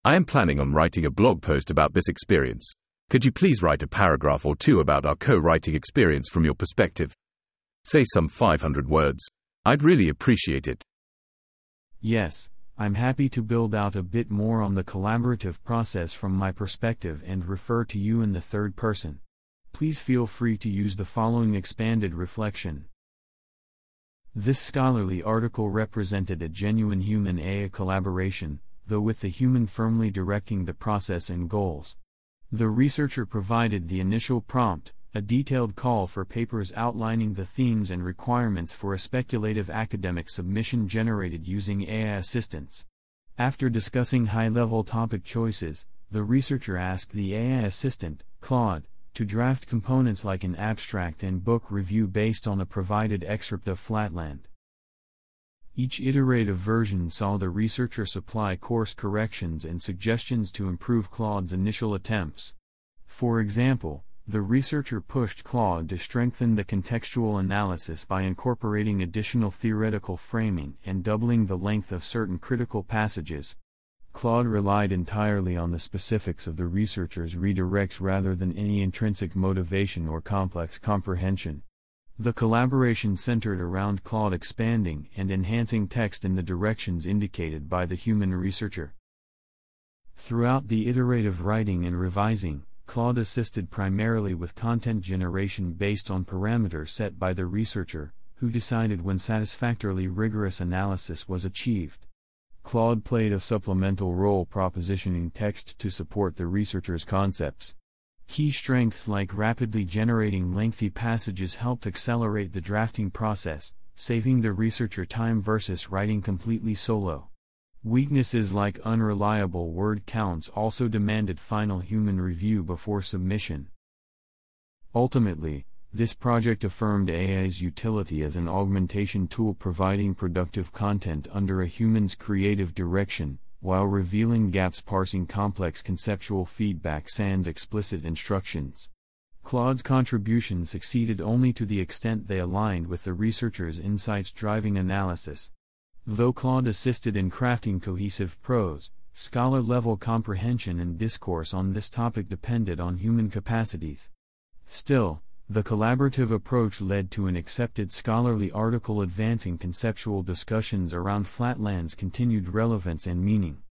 I am planning on writing a blog post about this experience. Could you please write a paragraph or two about our co-writing experience from your perspective? Say some 500 words. I'd really appreciate it. Yes, I'm happy to build out a bit more on the collaborative process from my perspective and refer to you in the third person. Please feel free to use the following expanded reflection. This scholarly article represented a genuine human-AI collaboration, though with the human firmly directing the process and goals. The researcher provided the initial prompt, a detailed call for papers outlining the themes and requirements for a speculative academic submission generated using AI assistance. After discussing high-level topic choices, the researcher asked the AI assistant, Claude, to draft components like an abstract and book review based on a provided excerpt of Flatland. Each iterative version saw the researcher supply course corrections and suggestions to improve Claude's initial attempts. For example, the researcher pushed Claude to strengthen the contextual analysis by incorporating additional theoretical framing and doubling the length of certain critical passages. Claude relied entirely on the specifics of the researcher's redirects rather than any intrinsic motivation or complex comprehension. The collaboration centered around Claude expanding and enhancing text in the directions indicated by the human researcher. Throughout the iterative writing and revising, Claude assisted primarily with content generation based on parameters set by the researcher, who decided when satisfactorily rigorous analysis was achieved. Claude played a supplemental role propositioning text to support the researcher's concepts. Key strengths like rapidly generating lengthy passages helped accelerate the drafting process, saving the researcher time versus writing completely solo. Weaknesses like unreliable word counts also demanded final human review before submission. Ultimately, this project affirmed AI's utility as an augmentation tool providing productive content under a human's creative direction, while revealing gaps parsing complex conceptual feedback sans explicit instructions. Claude's contribution succeeded only to the extent they aligned with the researcher's insights driving analysis. Though Claude assisted in crafting cohesive prose, scholar-level comprehension and discourse on this topic depended on human capacities. Still, the collaborative approach led to an accepted scholarly article advancing conceptual discussions around Flatland's continued relevance and meaning.